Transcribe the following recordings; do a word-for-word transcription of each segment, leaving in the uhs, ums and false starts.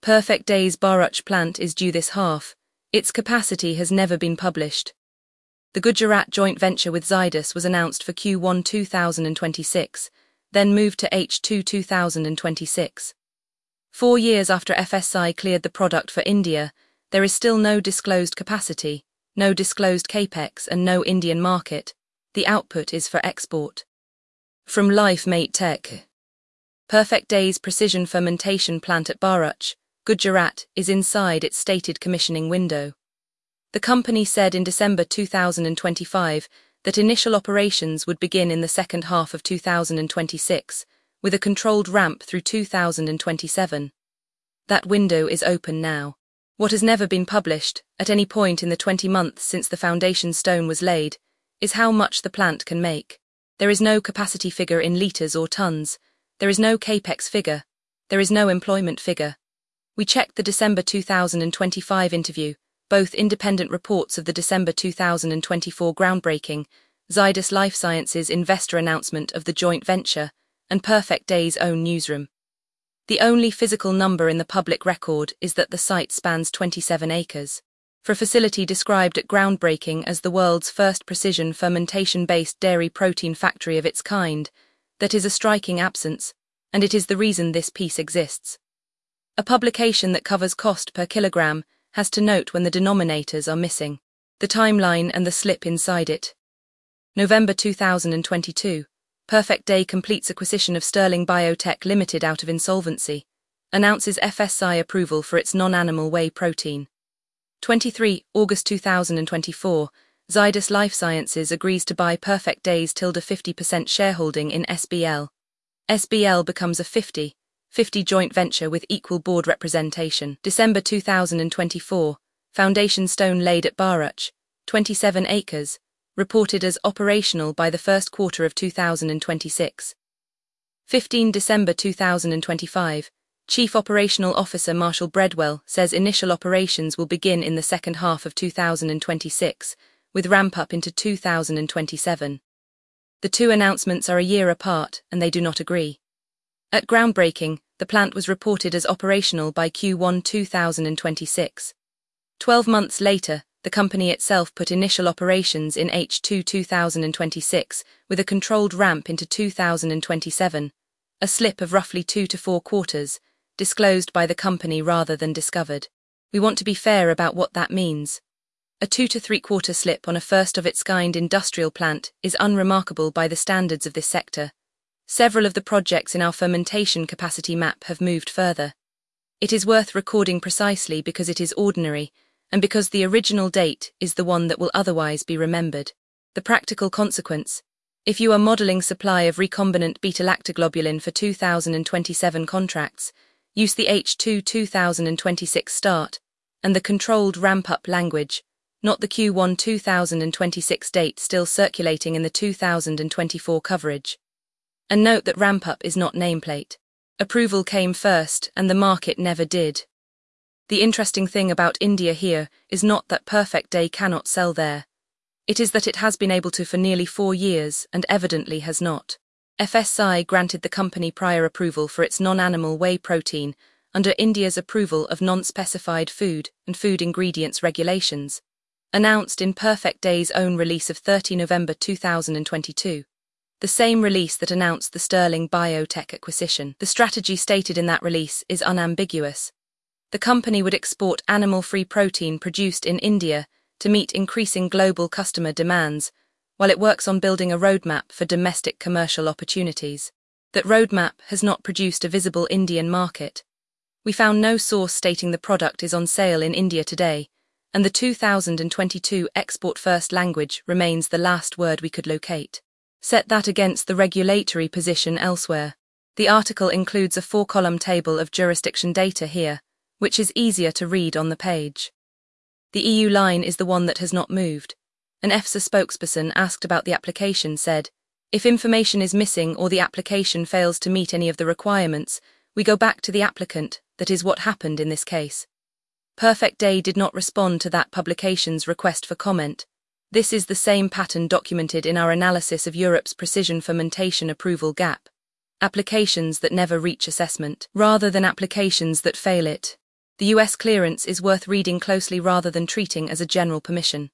Perfect Day's Bharuch plant is due this half. Its capacity has never been published. The Gujarat joint venture with Zydus was announced for Q one two thousand twenty-six, then moved to H two two thousand twenty-six. Four years after F S I cleared the product for India, there is still no disclosed capacity, no disclosed capex and no Indian market. The output is for export. From LifeMate Tech. Perfect Day's precision fermentation plant at Bharuch, Gujarat, is inside its stated commissioning window. The company said in December two thousand twenty-five that initial operations would begin in the second half of two thousand twenty-six, with a controlled ramp through two thousand twenty-seven. That window is open now. What has never been published, at any point in the twenty months since the foundation stone was laid, is how much the plant can make. There is no capacity figure in litres or tonnes. There is no capex figure. There is no employment figure. We checked the December two thousand twenty-five interview, both independent reports of the December two thousand twenty-four groundbreaking, Zydus Lifesciences investor announcement of the joint venture, and Perfect Day's own newsroom. The only physical number in the public record is that the site spans twenty-seven acres. For a facility described at groundbreaking as the world's first precision fermentation-based dairy protein factory of its kind, that is a striking absence, and it is the reason this piece exists. A publication that covers cost per kilogram has to note when the denominators are missing, the timeline and the slip inside it. November two thousand twenty-two, Perfect Day completes acquisition of Sterling Biotech Limited out of insolvency, announces F S I approval for its non-animal whey protein. twenty-three August two thousand twenty-four, Zydus Lifesciences agrees to buy Perfect Day's tilde fifty percent shareholding in S B L. S B L becomes a fifty fifty joint venture with equal board representation. December two thousand twenty-four, foundation stone laid at Bharuch, twenty-seven acres, reported as operational by the first quarter of two thousand twenty-six. fifteenth December two thousand twenty-five, Chief Operational Officer Marshall Breadwell says initial operations will begin in the second half of two thousand twenty-six, with ramp-up into two thousand twenty-seven. The two announcements are a year apart, and they do not agree. At groundbreaking, the plant was reported as operational by Q one two thousand twenty-six. Twelve months later, the company itself put initial operations in H two two thousand twenty-six, with a controlled ramp into two thousand twenty-seven, a slip of roughly two to four quarters, disclosed by the company rather than discovered. We want to be fair about what that means. A two to three quarter slip on a first-of-its-kind industrial plant is unremarkable by the standards of this sector. Several of the projects in our fermentation capacity map have moved further. It is worth recording precisely because it is ordinary, and because the original date is the one that will otherwise be remembered. The practical consequence: if you are modelling supply of recombinant beta-lactoglobulin for two thousand twenty-seven contracts, use the H two two thousand twenty-six start, and the controlled ramp-up language, not the Q one two thousand twenty-six date still circulating in the two thousand twenty-four coverage. And note that ramp-up is not nameplate. Approval came first, and the market never did. The interesting thing about India here is not that Perfect Day cannot sell there. It is that it has been able to for nearly four years, and evidently has not. F S I granted the company prior approval for its non-animal whey protein under India's approval of non-specified food and food ingredients regulations, announced in Perfect Day's own release of thirtieth November two thousand twenty-two. The same release that announced the Sterling Biotech acquisition. The strategy stated in that release is unambiguous. The company would export animal-free protein produced in India to meet increasing global customer demands, while it works on building a roadmap for domestic commercial opportunities. That roadmap has not produced a visible Indian market. We found no source stating the product is on sale in India today, and the two thousand twenty-two export-first language remains the last word we could locate. Set that against the regulatory position elsewhere. The article includes a four-column table of jurisdiction data here, which is easier to read on the page. The E U line is the one that has not moved. An EFSA spokesperson asked about the application said, "If information is missing or the application fails to meet any of the requirements, we go back to the applicant. That is what happened in this case." Perfect Day did not respond to that publication's request for comment. This is the same pattern documented in our analysis of Europe's precision fermentation approval gap. Applications that never reach assessment, rather than applications that fail it. The U S clearance is worth reading closely rather than treating as a general permission.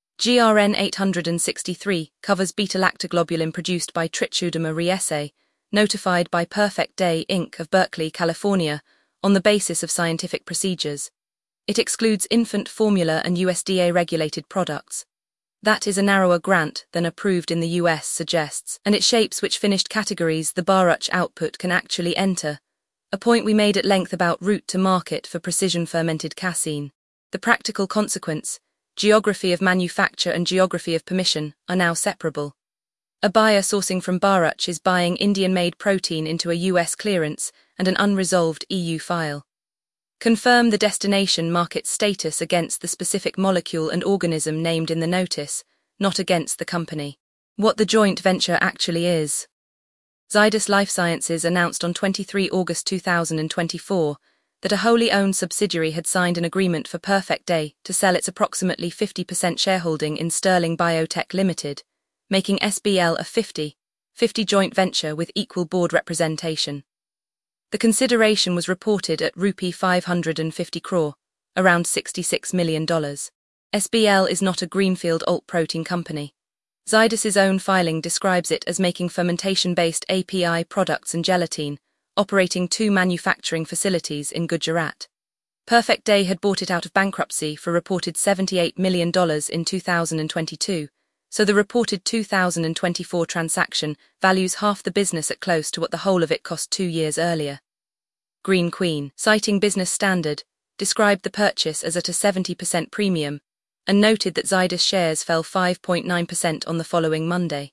G R N eight sixty-three covers beta-lactoglobulin produced by Trichoderma rhesae, notified by Perfect Day Incorporated of Berkeley, California, on the basis of scientific procedures. It excludes infant formula and U S D A-regulated products. That is a narrower grant than approved in the U S suggests, and it shapes which finished categories the Bharuch output can actually enter, a point we made at length about route to market for precision-fermented casein. The practical consequence, geography of manufacture and geography of permission, are now separable. A buyer sourcing from Bharuch is buying Indian-made protein into a U S clearance and an unresolved E U file. Confirm the destination market status against the specific molecule and organism named in the notice, not against the company. What the joint venture actually is. Zydus Lifesciences announced on the twenty-third of August two thousand twenty-four that a wholly owned subsidiary had signed an agreement for Perfect Day to sell its approximately fifty percent shareholding in Sterling Biotech Limited, making S B L a fifty fifty joint venture with equal board representation. The consideration was reported at rupee five hundred fifty crore, around sixty-six million dollars. S B L is not a greenfield alt protein company. Zydus's own filing describes it as making fermentation-based A P I products and gelatin, operating two manufacturing facilities in Gujarat. Perfect Day had bought it out of bankruptcy for reported seventy-eight million dollars in two thousand twenty-two, so the reported two thousand twenty-four transaction values half the business at close to what the whole of it cost two years earlier. Green Queen, citing Business Standard, described the purchase as at a seventy percent premium, and noted that Zydus shares fell five point nine percent on the following Monday.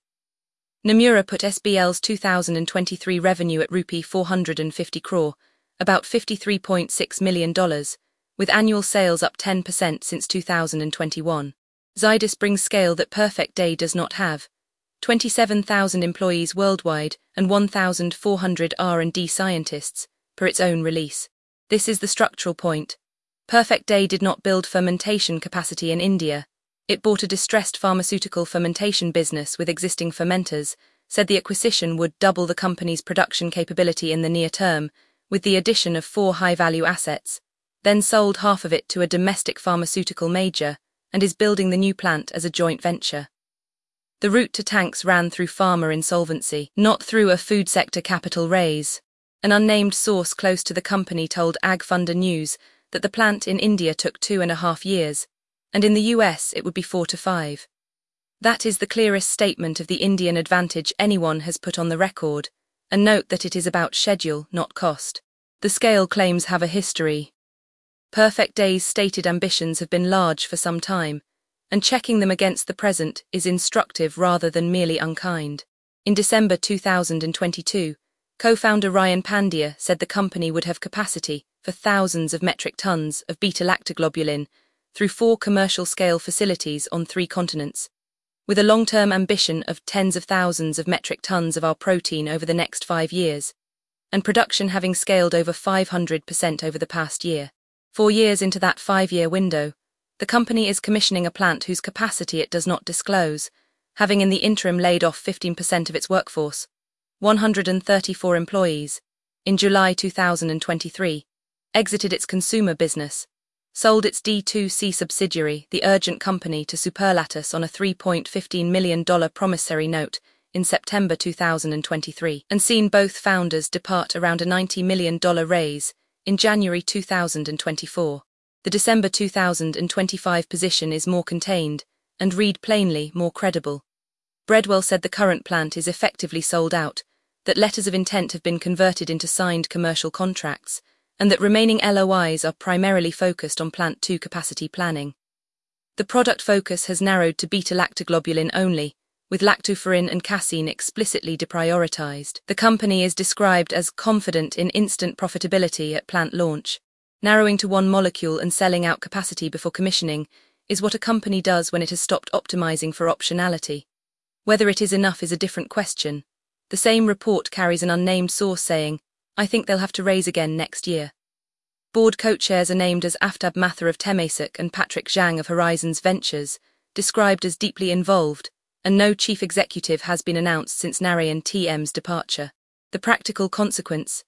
Nomura put S B L's two thousand twenty-three revenue at rupee four hundred fifty crore, about fifty-three point six million dollars, with annual sales up ten percent since two thousand twenty-one. Zydus brings scale that Perfect Day does not have, twenty-seven thousand employees worldwide and one thousand four hundred R and D scientists, per its own release. This is the structural point. Perfect Day did not build fermentation capacity in India. It bought a distressed pharmaceutical fermentation business with existing fermenters, said the acquisition would double the company's production capability in the near term, with the addition of four high-value assets, then sold half of it to a domestic pharmaceutical major, and is building the new plant as a joint venture. The route to tanks ran through pharma insolvency, not through a food sector capital raise. An unnamed source close to the company told AgFunder News that the plant in India took two and a half years, and in the U S it would be four to five. That is the clearest statement of the Indian advantage anyone has put on the record, and note that it is about schedule, not cost. The scale claims have a history. Perfect Day's stated ambitions have been large for some time, and checking them against the present is instructive rather than merely unkind. In December two thousand twenty-two, co-founder Ryan Pandya said the company would have capacity for thousands of metric tons of beta-lactoglobulin through four commercial-scale facilities on three continents, with a long-term ambition of tens of thousands of metric tons of our protein over the next five years, and production having scaled over five hundred percent over the past year. Four years into that five-year window, the company is commissioning a plant whose capacity it does not disclose, having in the interim laid off fifteen percent of its workforce, one hundred thirty-four employees, in July two thousand twenty-three, exited its consumer business, sold its D two C subsidiary, the Urgent Company, to Superlatus on a three point one five million dollars promissory note in September two thousand twenty-three, and seen both founders depart around a ninety million dollars raise in January two thousand twenty-four. The December two thousand twenty-five position is more contained, and read plainly more credible. Breadwell said the current plant is effectively sold out, that letters of intent have been converted into signed commercial contracts, and that remaining L O Is are primarily focused on Plant two capacity planning. The product focus has narrowed to beta-lactoglobulin only, with lactoferrin and casein explicitly deprioritized. The company is described as confident in instant profitability at plant launch. Narrowing to one molecule and selling out capacity before commissioning is what a company does when it has stopped optimizing for optionality. Whether it is enough is a different question. The same report carries an unnamed source saying, "I think they'll have to raise again next year." Board co-chairs are named as Aftab Mathur of Temasek and Patrick Zhang of Horizons Ventures, described as deeply involved, and no chief executive has been announced since Narayan T M's departure. The practical consequence,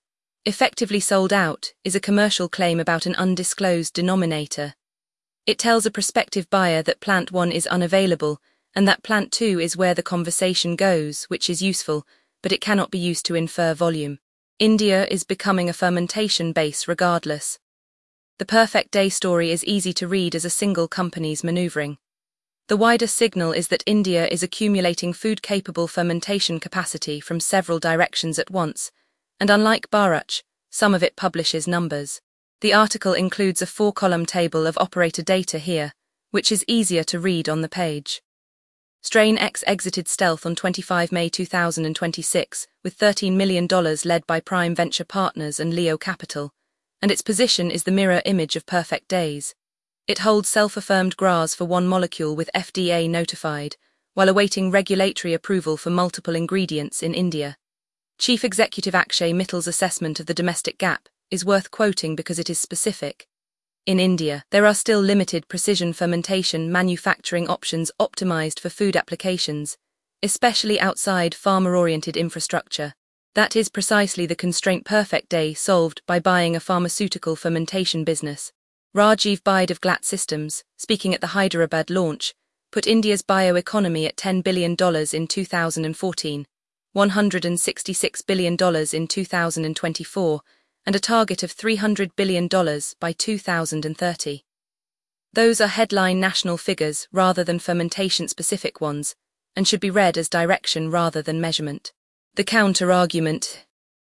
Effectively sold out is a commercial claim about an undisclosed denominator. It tells a prospective buyer that plant one is unavailable and that plant two is where the conversation goes, which is useful, but it cannot be used to infer volume. India is becoming a fermentation base regardless. The Perfect Day story is easy to read as a single company's maneuvering. The wider signal is that India is accumulating food-capable fermentation capacity from several directions at once, and unlike Bharuch, some of it publishes numbers. The article includes a four-column table of operator data here, which is easier to read on the page. Strain X exited Stealth on the twenty-fifth of May two thousand twenty-six with thirteen million dollars led by Prime Venture Partners and Leo Capital, and its position is the mirror image of Perfect Days. It holds self-affirmed G R As for one molecule with F D A notified, while awaiting regulatory approval for multiple ingredients in India. Chief Executive Akshay Mittal's assessment of the domestic gap is worth quoting because it is specific. In India, there are still limited precision fermentation manufacturing options optimized for food applications, especially outside farmer-oriented infrastructure. That is precisely the constraint Perfect Day solved by buying a pharmaceutical fermentation business. Rajiv Baid of Glatt Systems, speaking at the Hyderabad launch, put India's bioeconomy at ten billion dollars in two thousand fourteen, one hundred sixty-six billion dollars in two thousand twenty-four, and a target of three hundred billion dollars by two thousand thirty. Those are headline national figures rather than fermentation-specific ones, and should be read as direction rather than measurement. The counter-argument: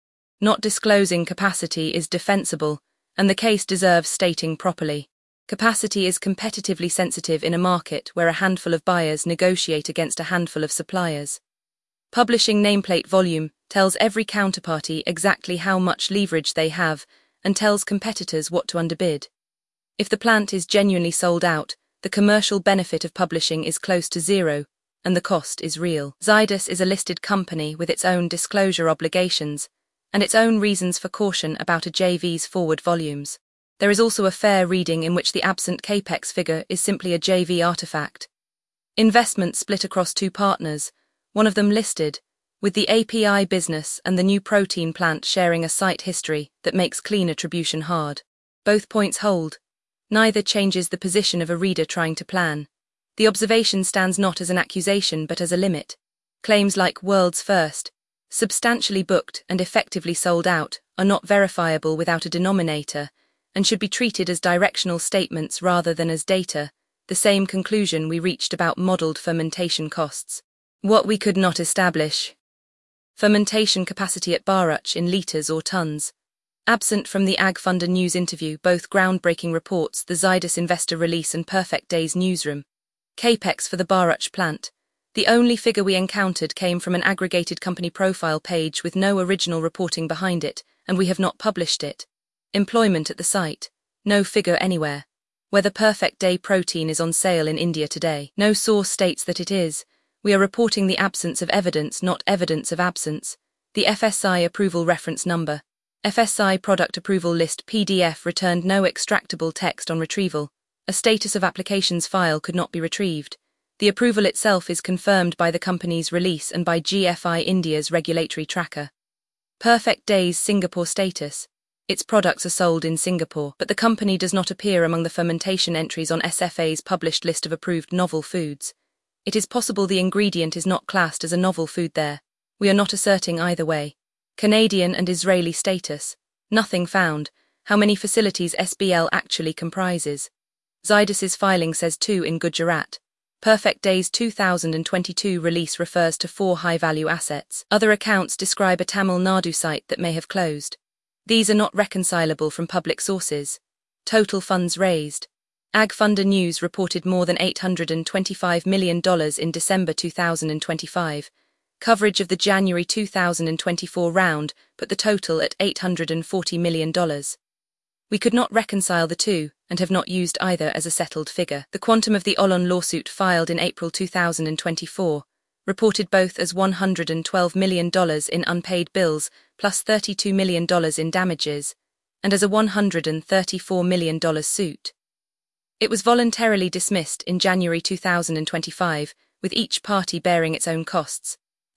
not disclosing capacity is defensible, and the case deserves stating properly. Capacity is competitively sensitive in a market where a handful of buyers negotiate against a handful of suppliers. Publishing nameplate volume tells every counterparty exactly how much leverage they have and tells competitors what to underbid. If the plant is genuinely sold out, the commercial benefit of publishing is close to zero, and the cost is real. Zydus is a listed company with its own disclosure obligations and its own reasons for caution about a J V's forward volumes. There is also a fair reading in which the absent capex figure is simply a J V artifact. Investment split across two partners, one of them listed, with the A P I business and the new protein plant sharing a site history that makes clean attribution hard. Both points hold. Neither changes the position of a reader trying to plan. The observation stands not as an accusation but as a limit. Claims like world's first, substantially booked and effectively sold out, are not verifiable without a denominator, and should be treated as directional statements rather than as data, the same conclusion we reached about modelled fermentation costs. What we could not establish. Fermentation capacity at Bharuch in litres or tonnes. Absent from the AgFunder news interview, both groundbreaking reports, the Zydus investor release and Perfect Days newsroom. Capex for the Bharuch plant. The only figure we encountered came from an aggregated company profile page with no original reporting behind it, and we have not published it. Employment at the site. No figure anywhere. Whether Perfect Day protein is on sale in India today. No source states that it is. We are reporting the absence of evidence, not evidence of absence. The F S I approval reference number. F S I product approval list P D F returned no extractable text on retrieval. A status of applications file could not be retrieved. The approval itself is confirmed by the company's release and by G F I India's regulatory tracker. Perfect Days Singapore status. Its products are sold in Singapore, but the company does not appear among the fermentation entries on S F A's published list of approved novel foods. It is possible the ingredient is not classed as a novel food there. We are not asserting either way. Canadian and Israeli status. Nothing found. How many facilities S B L actually comprises. Zydus's filing says two in Gujarat. Perfect Days two thousand twenty-two release refers to four high-value assets. Other accounts describe a Tamil Nadu site that may have closed. These are not reconcilable from public sources. Total funds raised. AgFunder News reported more than eight hundred twenty-five million dollars in December two thousand twenty-five. Coverage of the January two thousand twenty-four round put the total at eight hundred forty million dollars. We could not reconcile the two, and have not used either as a settled figure. The quantum of the Olon lawsuit filed in April two thousand twenty-four reported both as one hundred twelve million dollars in unpaid bills plus thirty-two million dollars in damages, and as a one hundred thirty-four million dollars suit. It was voluntarily dismissed in January two thousand twenty-five, with each party bearing its own costs,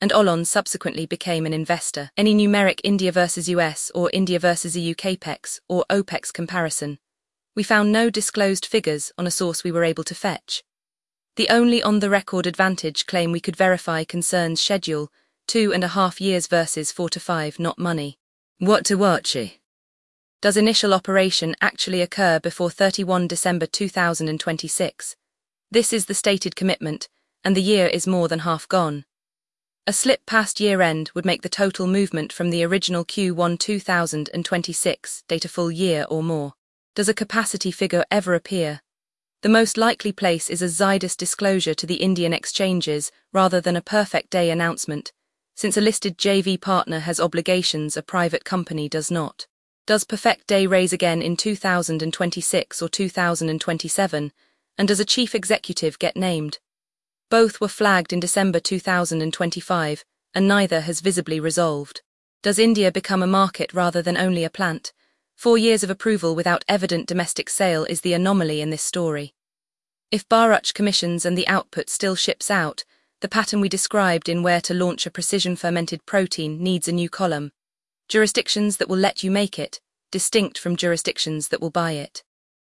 and Olon subsequently became an investor. Any numeric India versus U S or India versus E U CAPEX or OPEX comparison. We found no disclosed figures on a source we were able to fetch. The only on-the-record advantage claim we could verify concerns schedule, two and a half years versus four to five, not money. What to watch? Does initial operation actually occur before thirty-first of December two thousand twenty-six? This is the stated commitment, and the year is more than half gone. A slip past year-end would make the total movement from the original Q one two thousand twenty-six date a full year or more. Does a capacity figure ever appear? The most likely place is a Zydus disclosure to the Indian exchanges rather than a perfect day announcement, since a listed J V partner has obligations a private company does not. Does Perfect Day raise again in two thousand twenty-six or two thousand twenty-seven, and does a chief executive get named? Both were flagged in December two thousand twenty-five, and neither has visibly resolved. Does India become a market rather than only a plant? Four years of approval without evident domestic sale is the anomaly in this story. If Bharuch commissions and the output still ships out, the pattern we described in Where to Launch a Precision Fermented Protein needs a new column. Jurisdictions that will let you make it, distinct from jurisdictions that will buy it.